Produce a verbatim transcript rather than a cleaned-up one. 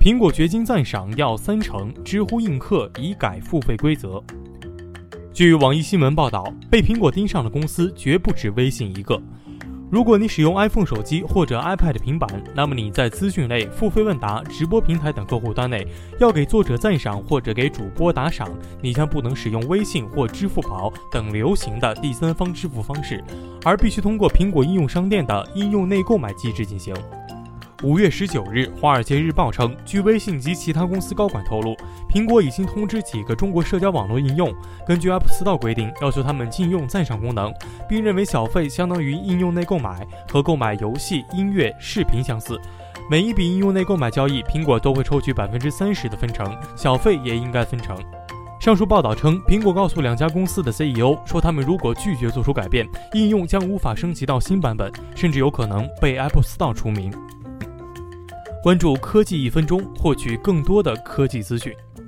苹果掘金赞赏要三成，知乎映客已改付费规则。据网易新闻报道，被苹果盯上的公司绝不止微信一个。如果你使用 iPhone 手机或者 iPad 平板，那么你在资讯类、付费问答、直播平台等客户端内要给作者赞赏或者给主播打赏，你将不能使用微信或支付宝等流行的第三方支付方式，而必须通过苹果应用商店的应用内购买机制进行。五月十九日，《华尔街日报》称，据微信及其他公司高管透露，苹果已经通知几个中国社交网络应用，根据 App Store 规定，要求他们禁用赞赏功能，并认为小费相当于应用内购买，和购买游戏、音乐、视频相似。每一笔应用内购买交易，苹果都会抽取百分之三十的分成，小费也应该分成。上述报道称，苹果告诉两家公司的 C E O 说，他们如果拒绝做出改变，应用将无法升级到新版本，甚至有可能被 App Store 除名。关注科技一分钟，获取更多的科技资讯。